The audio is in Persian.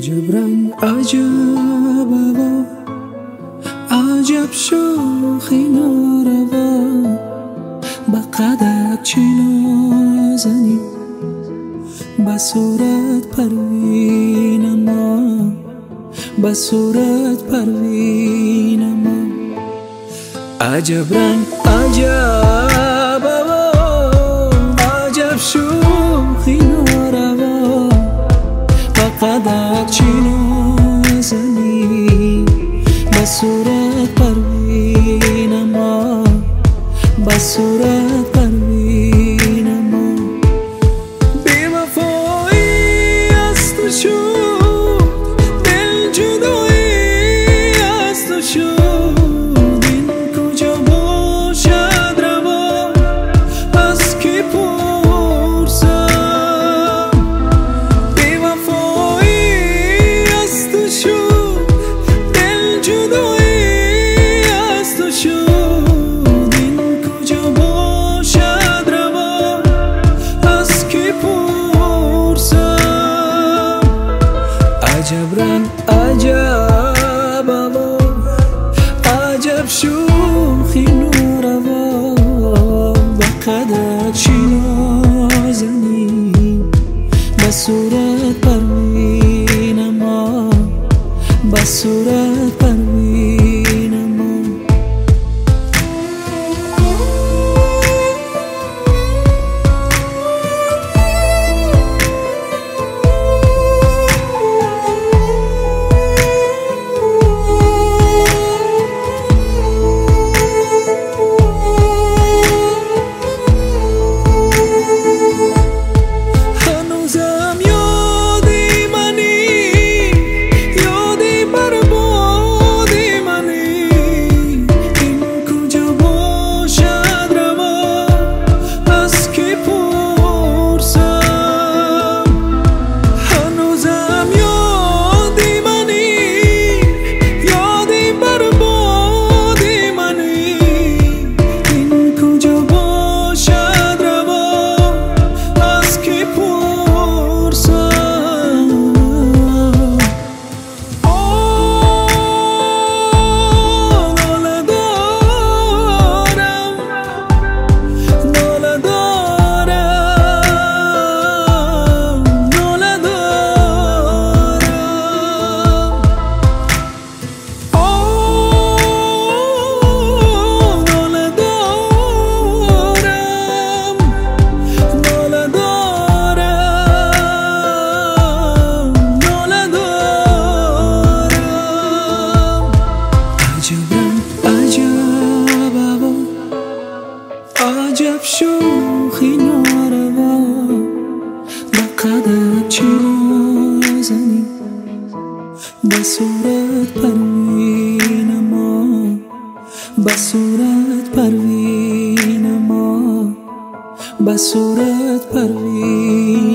عجب رنگ عجب هوا، عجب شوخی ناروا، با قدک چی نازنی، با صورت پروین ما، با صورت پروین ما. عجب رنگ عجب هوا، عجب شوخی ناروا، با قدک چی نازنی، با صورت پروین ما، با صورت پروین ما. بی وفایی از تو شد، دل جدایی از تو شد، این کجا باشد روا، از کی پرسم. بی وفایی از تو شد، دل جدایی از تو شد، این کجا باشد روا، از کی پرسم. عجب رنگ عجب هوا، عجب شوخی ناروا، با قدک چی نازنی، با صورت پروین ما، با صورت پروین ما. هنوزم یادی منی، یادی بربادی منی، این کجا باشد روا، از کی پرسم. هنوزم یادی منی، یادی بربادی منی، این کجا باشد روا، از کی پرسم. ناله دارم، ناله دارم، ناله دارم، ناله دارم، ناله دارم، ناله دارم. عجب رنگ عجب هوا، عجب شوخی ناروا، با قدک چی نازنی، با صورت پروین ما، با صورت پروین ما، با صورت پروین